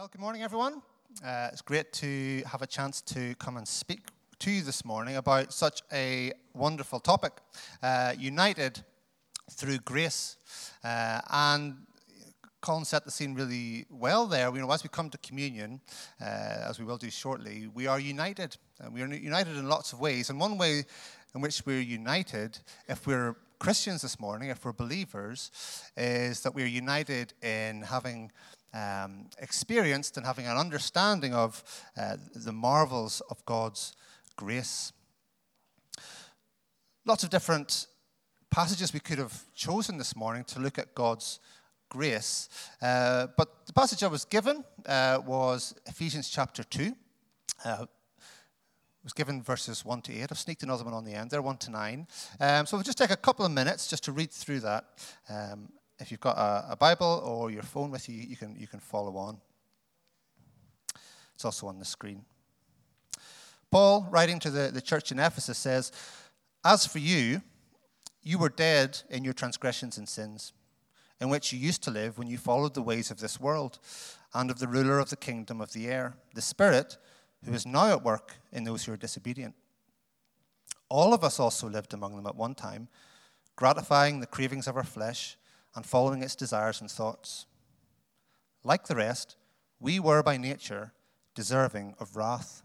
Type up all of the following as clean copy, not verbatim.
Well, good morning, everyone. It's great to have a chance to come and speak to you this morning about such a wonderful topic, united through grace. And Colin set the scene really well there. As we come to communion, as we will do shortly, we are united. We are united in lots of ways. And one way in which we're united, if we're Christians this morning, if we're believers, is that we're united in having experienced and having an understanding of the marvels of God's grace. Lots of different passages we could have chosen this morning to look at God's grace, but the passage I was given was Ephesians chapter 2. It was given verses 1 to 8. I've sneaked another one on the end there, 1 to 9. So we'll just take a couple of minutes just to read through that. If you've got a Bible or your phone with you, you can follow on. It's also on the screen. Paul, writing to the church in Ephesus, says, "As for you, you were dead in your transgressions and sins, in which you used to live when you followed the ways of this world and of the ruler of the kingdom of the air, the Spirit, who is now at work in those who are disobedient. All of us also lived among them at one time, gratifying the cravings of our flesh and following its desires and thoughts. Like the rest, we were by nature deserving of wrath.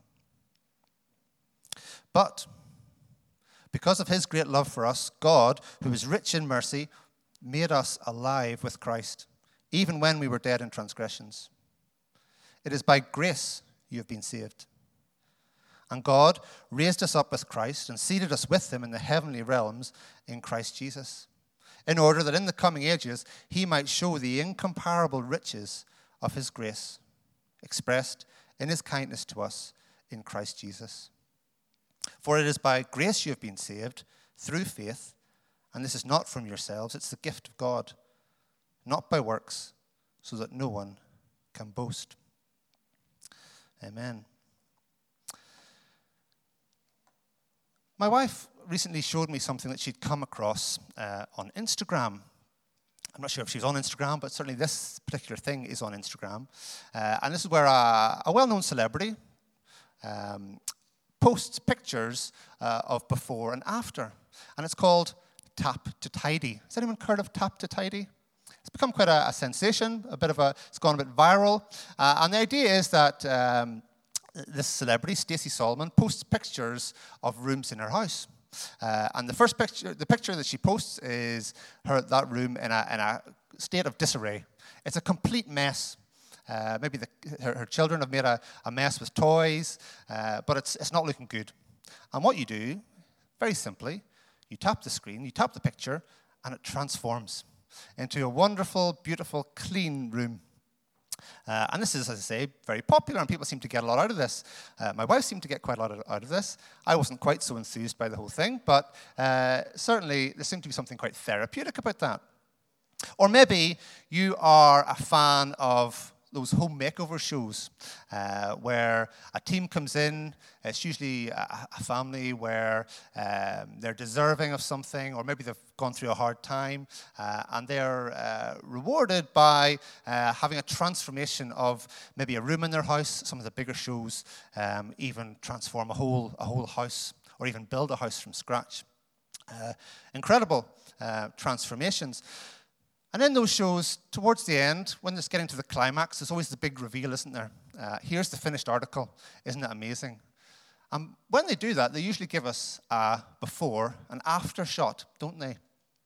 But because of his great love for us, God, who is rich in mercy, made us alive with Christ, even when we were dead in transgressions. It is by grace you have been saved. And God raised us up with Christ and seated us with him in the heavenly realms in Christ Jesus, in order that in the coming ages he might show the incomparable riches of his grace, expressed in his kindness to us in Christ Jesus. For it is by grace you have been saved, through faith, and this is not from yourselves, it's the gift of God, not by works, so that no one can boast." Amen. My wife recently showed me something that she'd come across on Instagram. I'm not sure if she's on Instagram, but certainly this particular thing is on Instagram. And this is where a well-known celebrity posts pictures of before and after. And it's called Tap to Tidy. Has anyone heard of Tap to Tidy? It's become quite a sensation, it's gone a bit viral. And the idea is that this celebrity, Stacey Solomon, posts pictures of rooms in her house. And the picture that she posts is that room in a state of disarray. It's a complete mess. Maybe her children have made a mess with toys, but it's not looking good. And what you do, very simply, you tap the screen, you tap the picture, and it transforms into a wonderful, beautiful, clean room. And this is, as I say, very popular, and people seem to get a lot out of this. My wife seemed to get quite a lot out of this. I wasn't quite so enthused by the whole thing, but certainly there seemed to be something quite therapeutic about that. Or maybe you are a fan of those home makeover shows where a team comes in. It's usually a family where they're deserving of something, or maybe they've gone through a hard time, and they're rewarded by having a transformation of maybe a room in their house. Some of the bigger shows even transform a whole house, or even build a house from scratch. Incredible transformations. And in those shows, towards the end, when it's getting to the climax, there's always the big reveal, isn't there? Here's the finished article. Isn't it amazing? And when they do that, they usually give us a before and after shot, don't they?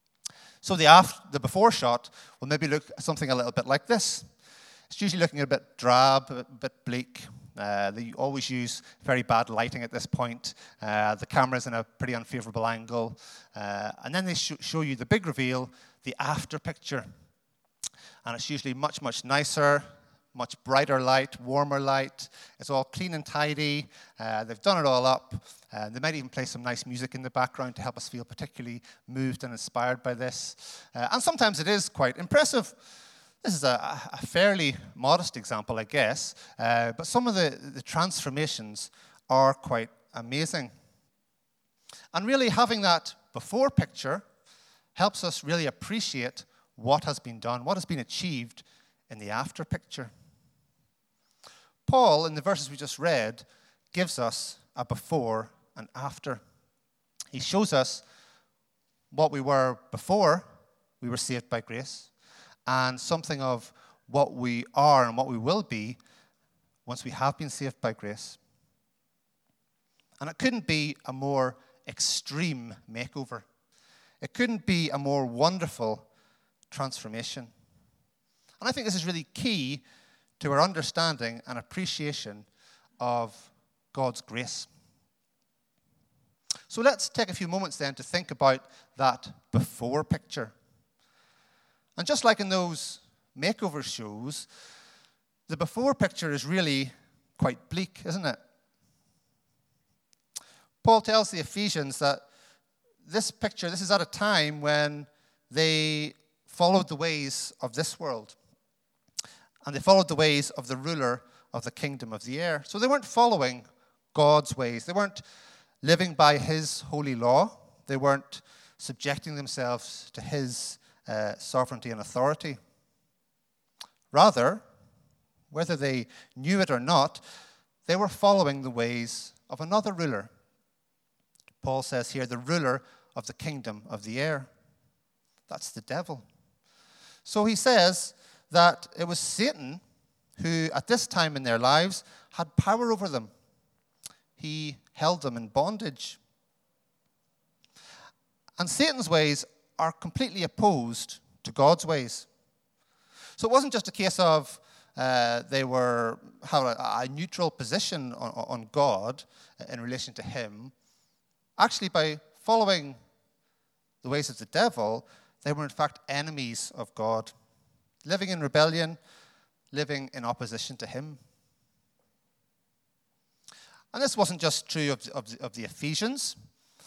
So the before shot will maybe look something a little bit like this. It's usually looking a bit drab, a bit bleak. They always use very bad lighting at this point. The camera's in a pretty unfavorable angle. And then they show you the big reveal, the after picture. And it's usually much, much nicer, much brighter light, warmer light. It's all clean and tidy. They've done it all up. They might even play some nice music in the background to help us feel particularly moved and inspired by this. And sometimes it is quite impressive. This is a fairly modest example, I guess, but some of the transformations are quite amazing. And really having that before picture helps us really appreciate what has been done, what has been achieved in the after picture. Paul, in the verses we just read, gives us a before and after. He shows us what we were before we were saved by grace, and something of what we are and what we will be once we have been saved by grace. And it couldn't be a more extreme makeover. It couldn't be a more wonderful transformation. And I think this is really key to our understanding and appreciation of God's grace. So let's take a few moments then to think about that before picture. And just like in those makeover shows, the before picture is really quite bleak, isn't it? Paul tells the Ephesians that this is at a time when they followed the ways of this world. And they followed the ways of the ruler of the kingdom of the air. So they weren't following God's ways. They weren't living by his holy law. They weren't subjecting themselves to his sovereignty and authority. Rather, whether they knew it or not, they were following the ways of another ruler. Paul says here, the ruler of the kingdom of the air. That's the devil. So he says that it was Satan who, at this time in their lives, had power over them. He held them in bondage. And Satan's ways are completely opposed to God's ways. So it wasn't just a case of they had a neutral position on God in relation to him. Actually, by following the ways of the devil, they were in fact enemies of God, living in rebellion, living in opposition to him. And this wasn't just true of the Ephesians.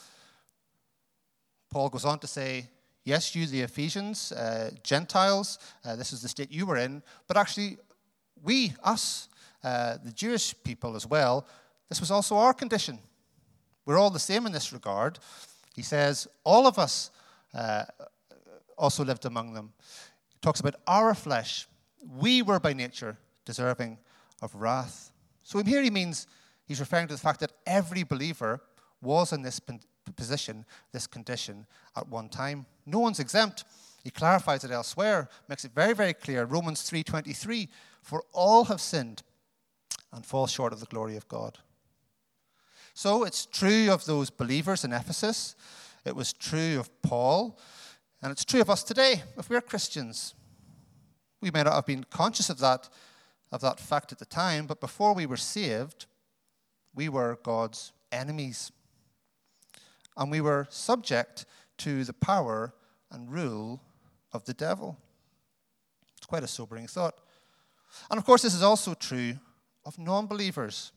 Paul goes on to say, yes, you, the Ephesians, Gentiles, this is the state you were in, but actually we, us, the Jewish people as well, this was also our condition. We're all the same in this regard. He says, all of us also lived among them. He talks about our flesh. We were by nature deserving of wrath. So here he means, he's referring to the fact that every believer was in this position, this condition at one time. No one's exempt. He clarifies it elsewhere, makes it very, very clear. Romans 3:23, for all have sinned and fall short of the glory of God. So it's true of those believers in Ephesus. It was true of Paul. And it's true of us today. If we're Christians, we may not have been conscious of that fact at the time, but before we were saved, we were God's enemies. And we were subject to the power and rule of the devil. It's quite a sobering thought. And of course, this is also true of non-believers.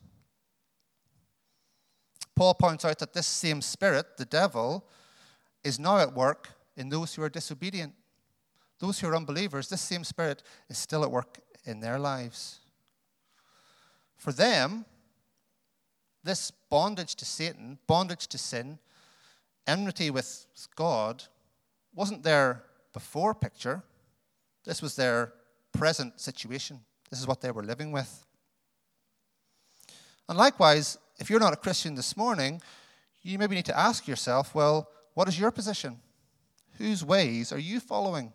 Paul points out that this same spirit, the devil, is now at work in those who are disobedient. Those who are unbelievers, this same spirit is still at work in their lives. For them, this bondage to Satan, bondage to sin, enmity with God, wasn't their before picture. This was their present situation. This is what they were living with. And likewise, if you're not a Christian this morning, you maybe need to ask yourself, well, what is your position? Whose ways are you following?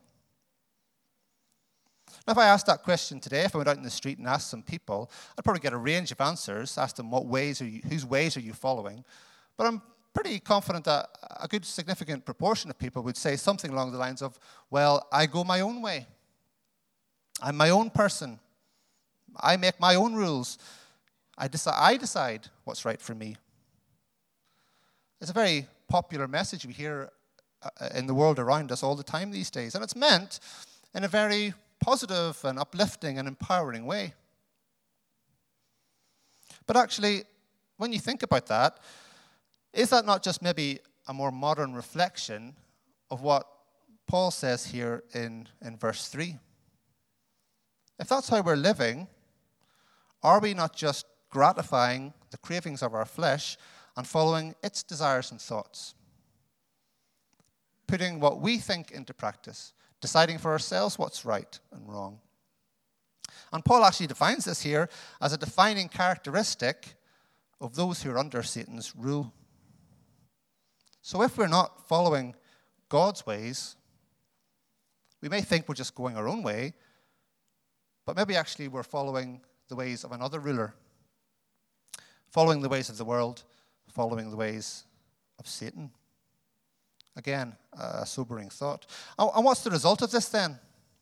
Now, if I asked that question today, if I went out in the street and asked some people, I'd probably get a range of answers, ask them whose ways are you following? But I'm pretty confident that a good significant proportion of people would say something along the lines of, well, I go my own way. I'm my own person. I make my own rules. I decide what's right for me. It's a very popular message we hear in the world around us all the time these days, and it's meant in a very positive and uplifting and empowering way. But actually, when you think about that, is that not just maybe a more modern reflection of what Paul says here in verse 3? If that's how we're living, are we not just gratifying the cravings of our flesh and following its desires and thoughts? Putting what we think into practice, deciding for ourselves what's right and wrong. And Paul actually defines this here as a defining characteristic of those who are under Satan's rule. So if we're not following God's ways, we may think we're just going our own way, but maybe actually we're following the ways of another ruler, following the ways of the world, following the ways of Satan. Again, a sobering thought. And what's the result of this then?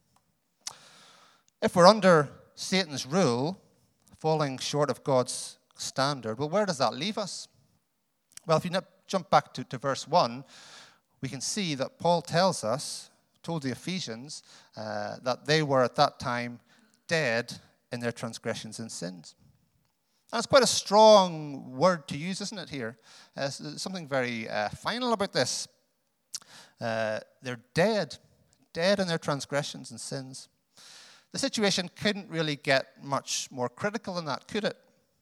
If we're under Satan's rule, falling short of God's standard, well, where does that leave us? Well, if you jump back to verse 1, we can see that Paul told the Ephesians, that they were at that time dead in their transgressions and sins. And it's quite a strong word to use, isn't it, here? Something very final about this. They're dead in their transgressions and sins. The situation couldn't really get much more critical than that, could it?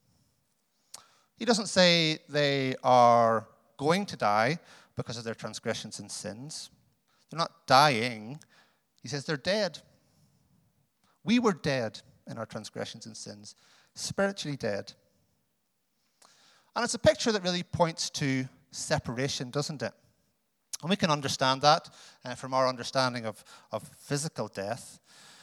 He doesn't say they are going to die because of their transgressions and sins. They're not dying. He says they're dead. We were dead in our transgressions and sins, spiritually dead. And it's a picture that really points to separation, doesn't it? And we can understand that from our understanding of physical death.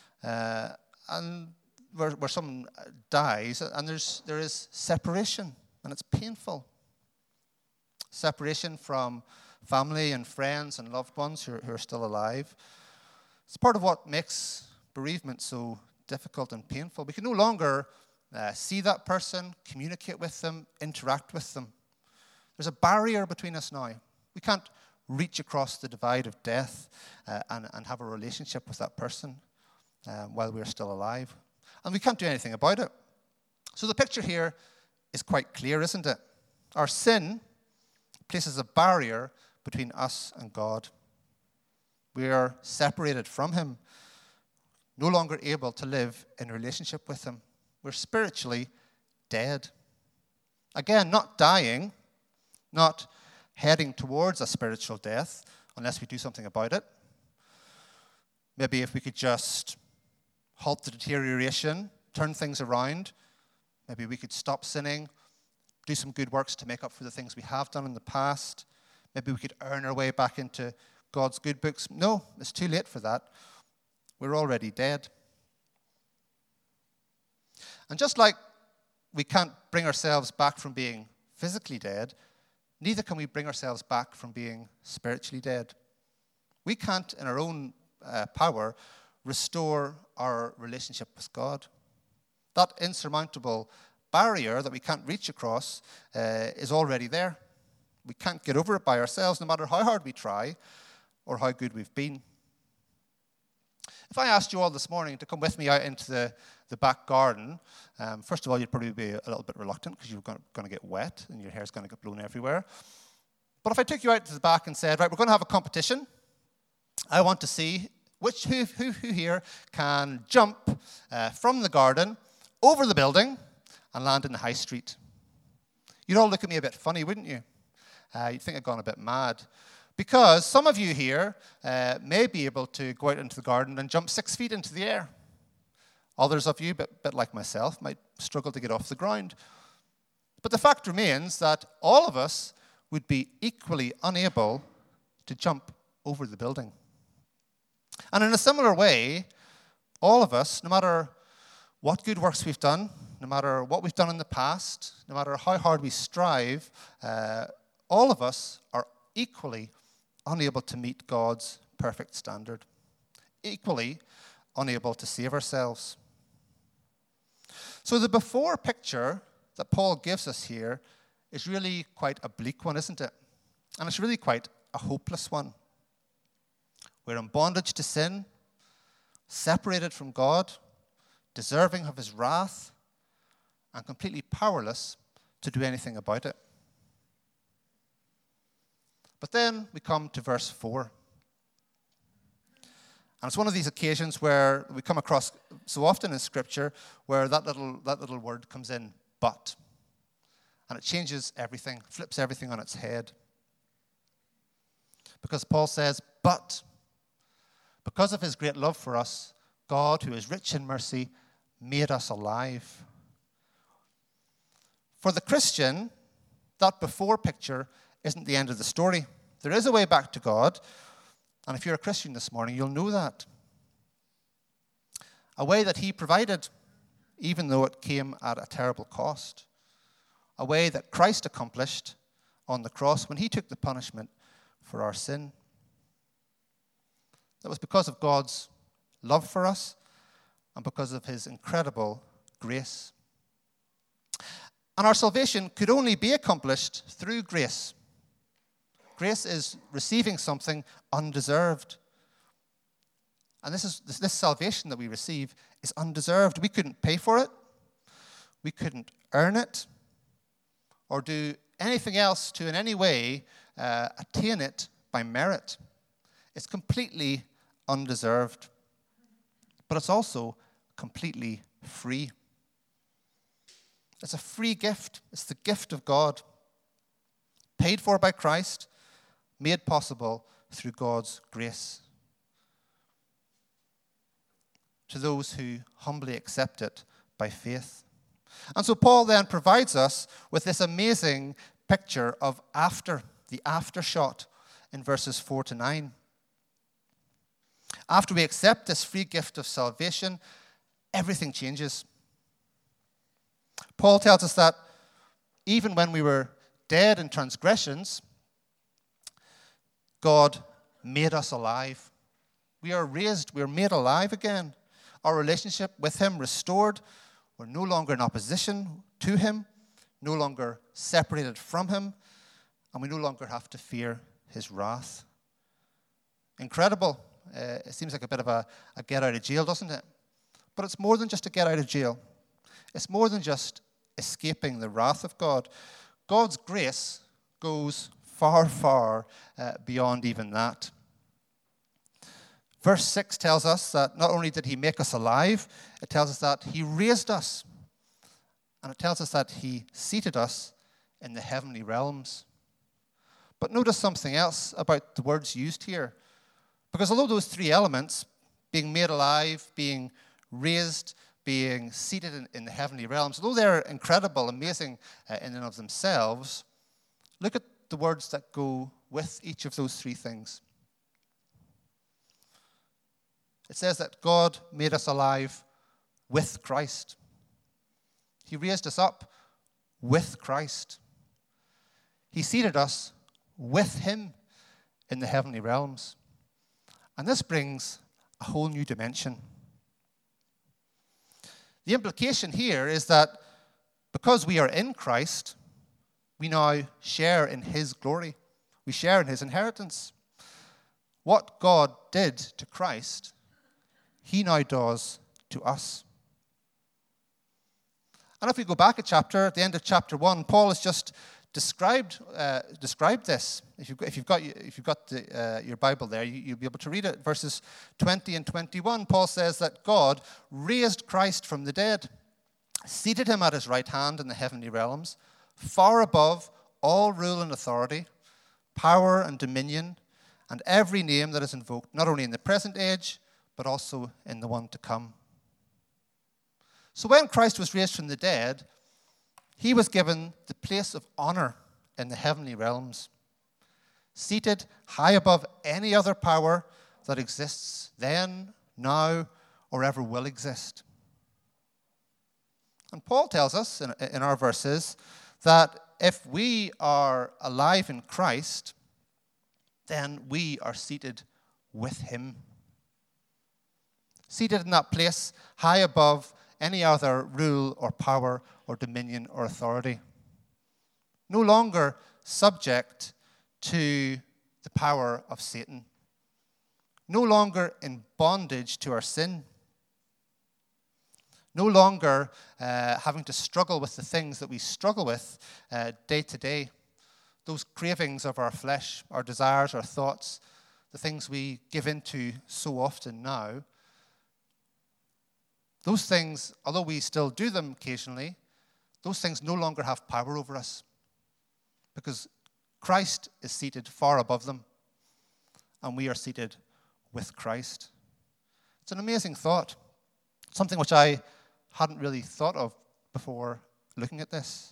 And where someone dies, and there is separation, and it's painful. Separation from family and friends and loved ones who are still alive. It's part of what makes bereavement so difficult and painful. We can no longer see that person, communicate with them, interact with them. There's a barrier between us now. We can't reach across the divide of death and have a relationship with that person while we're still alive. And we can't do anything about it. So the picture here is quite clear, isn't it? Our sin places a barrier between us and God. We are separated from him, no longer able to live in relationship with him. We're spiritually dead. Again, not dying, not heading towards a spiritual death unless we do something about it. Maybe if we could just halt the deterioration, turn things around, maybe we could stop sinning, do some good works to make up for the things we have done in the past. Maybe we could earn our way back into God's good books. No, it's too late for that. We're already dead. And just like we can't bring ourselves back from being physically dead, neither can we bring ourselves back from being spiritually dead. We can't, in our own power, restore our relationship with God. That insurmountable barrier that we can't reach across is already there. We can't get over it by ourselves, no matter how hard we try or how good we've been. If I asked you all this morning to come with me out into the back garden, first of all, you'd probably be a little bit reluctant because you're going to get wet and your hair's going to get blown everywhere. But if I took you out to the back and said, right, we're going to have a competition, I want to see who here can jump from the garden over the building and land in the high street. You'd all look at me a bit funny, wouldn't you? You'd think I'd gone a bit mad. Because some of you here may be able to go out into the garden and jump 6 feet into the air. Others of you, a bit like myself, might struggle to get off the ground. But the fact remains that all of us would be equally unable to jump over the building. And in a similar way, all of us, no matter what good works we've done, no matter what we've done in the past, no matter how hard we strive, all of us are equally unable to meet God's perfect standard, equally unable to save ourselves. So the before picture that Paul gives us here is really quite a bleak one, isn't it? And it's really quite a hopeless one. We're in bondage to sin, separated from God, deserving of his wrath, and completely powerless to do anything about it. But then we come to verse 4. And it's one of these occasions where we come across so often in Scripture where that little word comes in, but. And it changes everything, flips everything on its head. Because Paul says, but because of his great love for us, God, who is rich in mercy, made us alive. For the Christian, that before picture isn't the end of the story. There is a way back to God, and if you're a Christian this morning, you'll know that. A way that he provided, even though it came at a terrible cost. A way that Christ accomplished on the cross when he took the punishment for our sin. That was because of God's love for us and because of his incredible grace. And our salvation could only be accomplished through grace. Grace is receiving something undeserved. And this salvation that we receive is undeserved. We couldn't pay for it. We couldn't earn it or do anything else to in any way attain it by merit. It's completely undeserved. But it's also completely free. It's a free gift. It's the gift of God, paid for by Christ, made possible through God's grace. To those who humbly accept it by faith. And so Paul then provides us with this amazing picture of after, the aftershot in verses 4 to 9. After we accept this free gift of salvation, everything changes. Paul tells us that even when we were dead in transgressions, God made us alive. We are raised, we are made alive again. Our relationship with him restored. We're no longer in opposition to him, no longer separated from him, and we no longer have to fear his wrath. Incredible. It seems like a bit of a get out of jail, doesn't it? But it's more than just a get out of jail. It's more than just escaping the wrath of God. God's grace goes far, far beyond even that. Verse 6 tells us that not only did he make us alive, it tells us that he raised us. And it tells us that he seated us in the heavenly realms. But notice something else about the words used here. Because although those three elements, being made alive, being raised, being seated in the heavenly realms, although they're incredible, amazing in and of themselves, look at the words that go with each of those three things. It says that God made us alive with Christ. He raised us up with Christ. He seated us with him in the heavenly realms. And this brings a whole new dimension. The implication here is that because we are in Christ, we now share in his glory. We share in his inheritance. What God did to Christ, he now does to us. And if we go back a chapter, at the end of chapter 1, Paul has just described this. If you've got your Bible there, you'll be able to read it. Verses 20 and 21, Paul says that God raised Christ from the dead, seated him at his right hand in the heavenly realms, far above all rule and authority, power and dominion, and every name that is invoked, not only in the present age, but also in the one to come. So when Christ was raised from the dead, he was given the place of honor in the heavenly realms, seated high above any other power that exists then, now, or ever will exist. And Paul tells us in our verses that if we are alive in Christ, then we are seated with him. Seated in that place high above any other rule or power or dominion or authority. No longer subject to the power of Satan. No longer in bondage to our sin. No longer having to struggle with the things that we struggle with day to day. Those cravings of our flesh, our desires, our thoughts, the things we give into so often now. Those things, although we still do them occasionally, those things no longer have power over us because Christ is seated far above them and we are seated with Christ. It's an amazing thought, something which I hadn't really thought of before looking at this.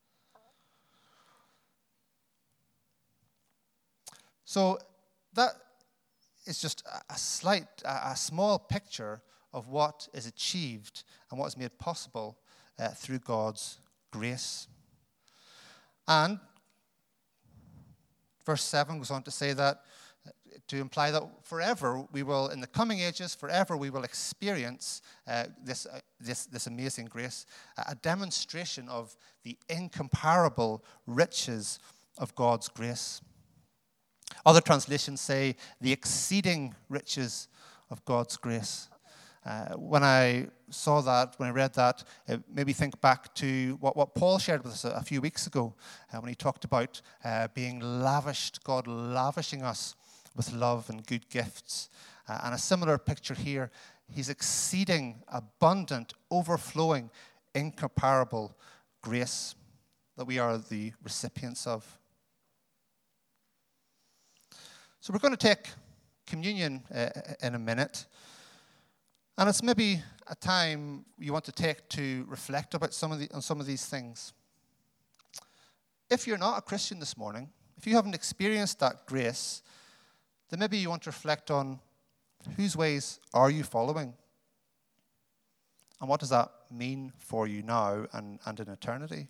So that is just a small picture of what is achieved and what is made possible through God's grace. And verse 7 goes on to say that, to imply that forever we will, in the coming ages, forever we will experience this amazing grace, a demonstration of the incomparable riches of God's grace. Other translations say the exceeding riches of God's grace. When I saw that, when I read that, it made me think back to what Paul shared with us a few weeks ago when he talked about being lavished, God lavishing us with love and good gifts. And a similar picture here, his exceeding, abundant, overflowing, incomparable grace that we are the recipients of. So we're going to take communion in a minute. And it's maybe a time you want to take to reflect about some of these things. If you're not a Christian this morning, if you haven't experienced that grace, then maybe you want to reflect on whose ways are you following? And what does that mean for you now and in eternity?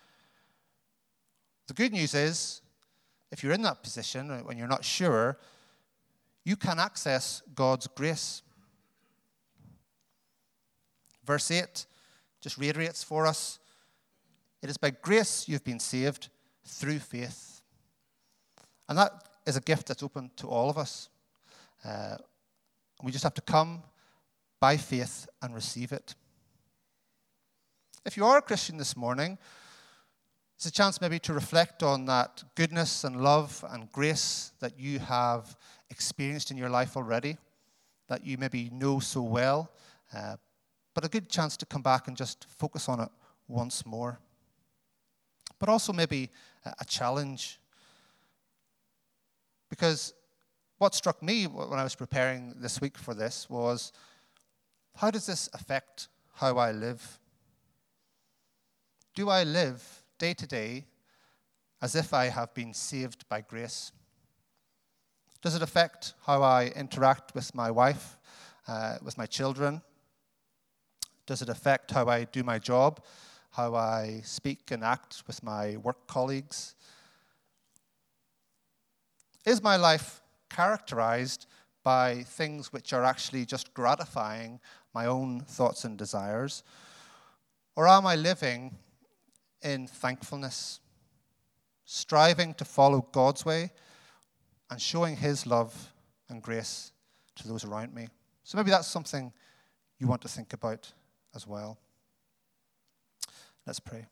The good news is, if you're in that position, when you're not sure, you can access God's grace. Verse 8 just reiterates for us, it is by grace you've been saved through faith. And that is a gift that's open to all of us. We just have to come by faith and receive it. If you are a Christian this morning, it's a chance maybe to reflect on that goodness and love and grace that you have experienced in your life already, that you maybe know so well, but a good chance to come back and just focus on it once more. But also maybe a challenge. Because what struck me when I was preparing this week for this was, how does this affect how I live? Do I live day to day as if I have been saved by grace? Does it affect how I interact with my wife, with my children? Does it affect how I do my job, how I speak and act with my work colleagues? Is my life characterized by things which are actually just gratifying my own thoughts and desires? Or am I living in thankfulness, striving to follow God's way and showing his love and grace to those around me? So maybe that's something you want to think about as well. Let's pray.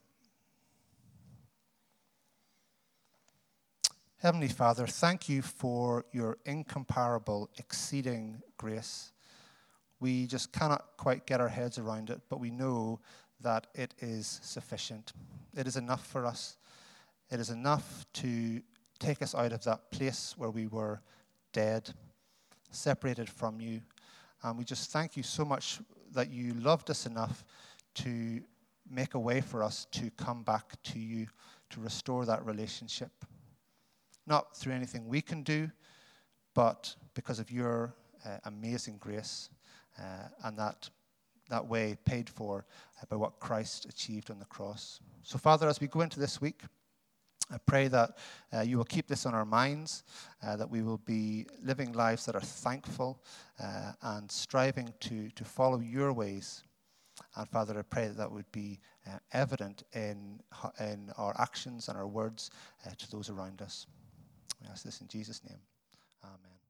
Heavenly Father, thank you for your incomparable, exceeding grace. We just cannot quite get our heads around it, but we know that it is sufficient. It is enough for us. It is enough to take us out of that place where we were dead, separated from you. And we just thank you so much that you loved us enough to make a way for us to come back to you, to restore that relationship. Not through anything we can do, but because of your amazing grace and that way paid for by what Christ achieved on the cross. So, Father, as we go into this week, I pray that you will keep this on our minds, that we will be living lives that are thankful and striving to follow your ways. And Father, I pray that would be evident in our actions and our words to those around us. We ask this in Jesus' name. Amen.